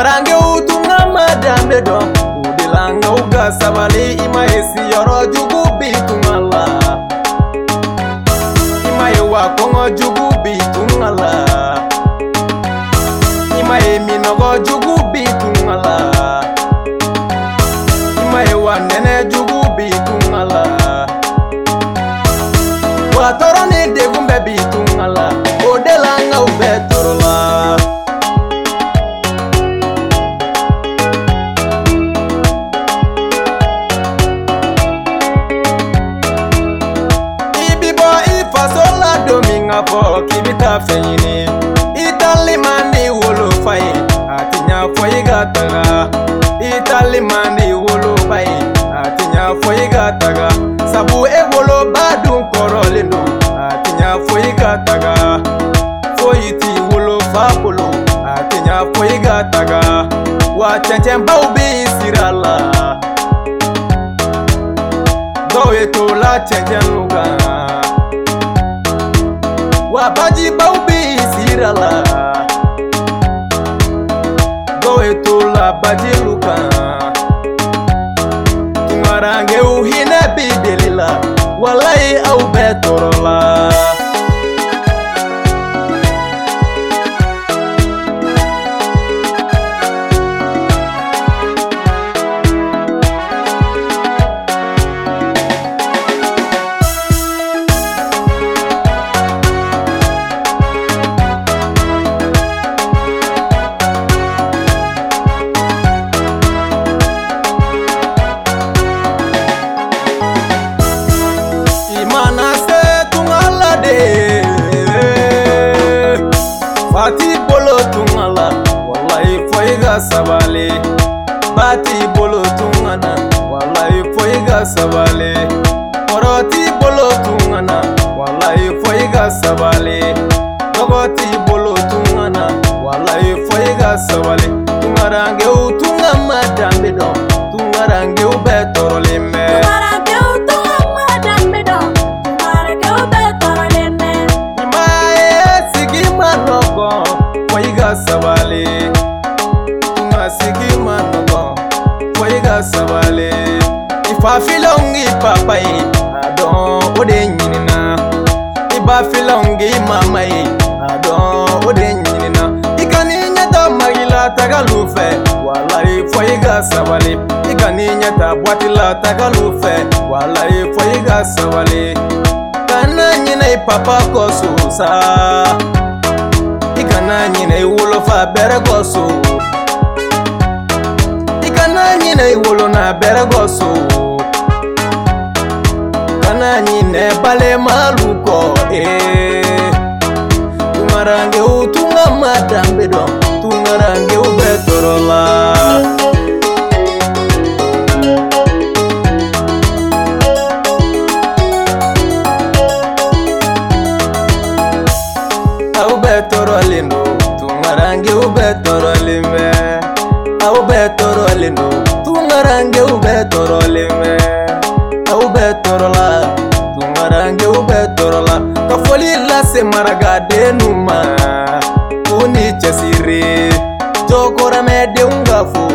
Tungarange utunga madambe do udilanga uga sabali ima esi yoro jugu bitungala ima ewa kongo jugu bitungala ima emi nogo jugu bitungala ima ewa nene jugu bitungala watoro ne degumbe bitungala udilanga ubetorola fo kibita fenyini Itali mandi wolo fai atinya foi gataga Itali mandi wolo fai atinya foi gataga sabu e wolo badun korolendo atinya foi gataga foi ti wolo fapolo atinya foi gataga wa chenchem baubi sirala doye to la chenchem luga Wabaji baubi sirala Goe tula baji luka Tungarange uhine bidelila Walai au betorola Bati bolo tungala, wallahi foiga sabale. Bati bolo tungana, wallahi foiga sabale. Koroti bolo tungana, wallahi foiga sabale. Dogoti bolo tungana, wallahi foiga sabale. Tungarange utunga madambe do, tungarange ubetorole me. Sabale tunga sigi manogo foiga sabale ifa filongi papai adon ode nyinina iba filongi mamai adon ode nyinina ikani nyata magila tagalufe wallahi foiga sabale ikani nyata bwatila tagalufe wallahi foiga sabale kana nyina ipapa kosusa Ikana nyine iwolo fa bere goso Ikana nyine iwolo na bere goso Kana nyine bale maluko Tungarange utunga madambe do Tungarange ubetorola Ubetorolino, tungarange ubetorolime. Ubetorolino, tungarange ubetorolime. Ubetorola, tungarange ubetorola. Kafoli la semaraga denuma, uni chesiri. Jokora mede ungafu.